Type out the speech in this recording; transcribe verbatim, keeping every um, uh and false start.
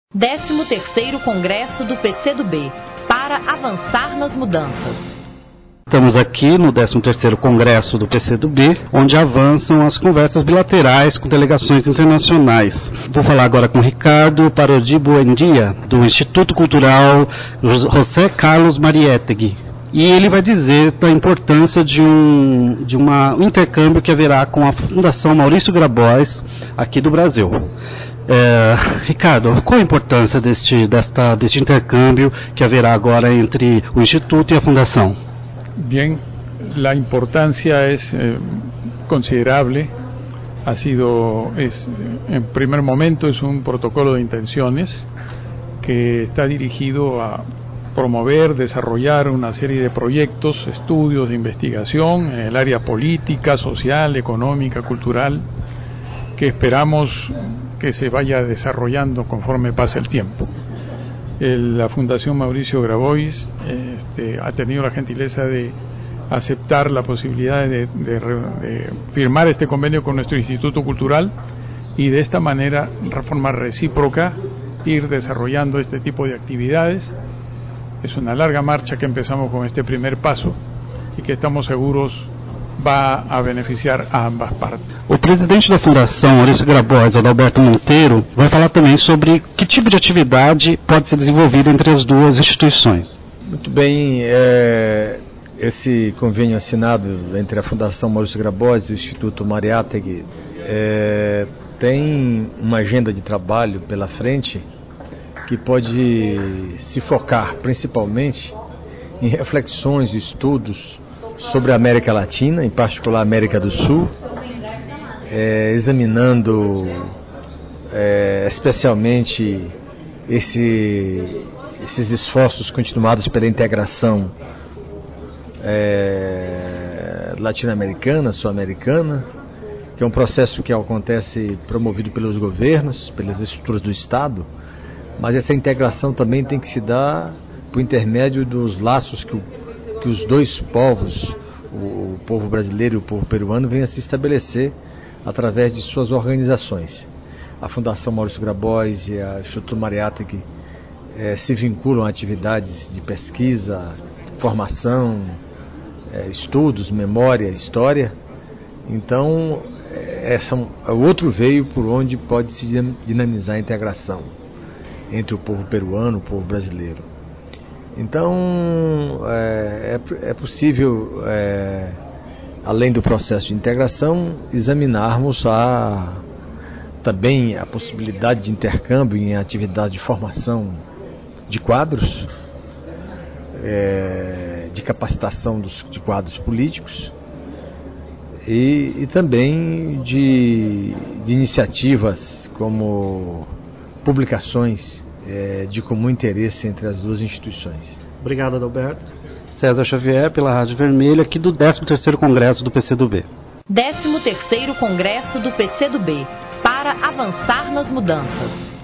décimo terceiro Congresso do P C do B, para avançar nas mudanças. Estamos aqui no décimo terceiro Congresso do P C do B, onde avançam as conversas bilaterais com delegações internacionais. Vou falar agora com Ricardo Parodi Buendia, do Instituto Cultural José Carlos Mariátegui. E ele vai dizer da importância de um, de uma, um intercâmbio que haverá com a Fundação Maurício Grabois, aqui do Brasil. É, Ricardo, qual a importância deste, desta, deste intercâmbio que haverá agora entre o Instituto e a Fundação? Bien, la importancia es eh, considerable. Ha sido, es, en primer momento, es un protocolo de intenciones que está dirigido a promover, desarrollar una serie de proyectos, estudios de investigación en el área política, social, económica, cultural, que esperamos que se vaya desarrollando conforme pasa el tiempo. El, la Fundación Mauricio Grabois este, ha tenido la gentileza de aceptar la posibilidad de, de, de firmar este convenio con nuestro Instituto Cultural y de esta manera, de forma recíproca, ir desarrollando este tipo de actividades. Es una larga marcha que empezamos con este primer paso y que estamos seguros vai a beneficiar a ambas partes. O presidente da Fundação, Maurício Grabois, Adalberto Monteiro, vai falar também sobre que tipo de atividade pode ser desenvolvida entre as duas instituições. Muito bem, é, esse convênio assinado entre a Fundação Maurício Grabois e o Instituto Mariátegui é, tem uma agenda de trabalho pela frente que pode se focar principalmente em reflexões e estudos sobre a América Latina, em particular a América do Sul, é, examinando é, especialmente esse, esses esforços continuados pela integração é, latino-americana, sul-americana, que é um processo que acontece promovido pelos governos, pelas estruturas do Estado, mas essa integração também tem que se dar por intermédio dos laços que o que os dois povos, o, o povo brasileiro e o povo peruano, venham a se estabelecer através de suas organizações. A Fundação Maurício Grabois e a Instituto Mariátegui eh, se vinculam a atividades de pesquisa, formação, eh, estudos, memória, história. Então, é, é o outro veio por onde pode se dinamizar a integração entre o povo peruano e o povo brasileiro. Então, é, é possível, é, além do processo de integração, examinarmos a, também a possibilidade de intercâmbio em atividade de formação de quadros, é, de capacitação dos, de quadros políticos e, e também de, de iniciativas como publicações É, de comum interesse entre as duas instituições. Obrigado, Adalberto. César Xavier, pela Rádio Vermelha, aqui do décimo terceiro Congresso do P C do B. décimo terceiro Congresso do P C do B, para avançar nas mudanças.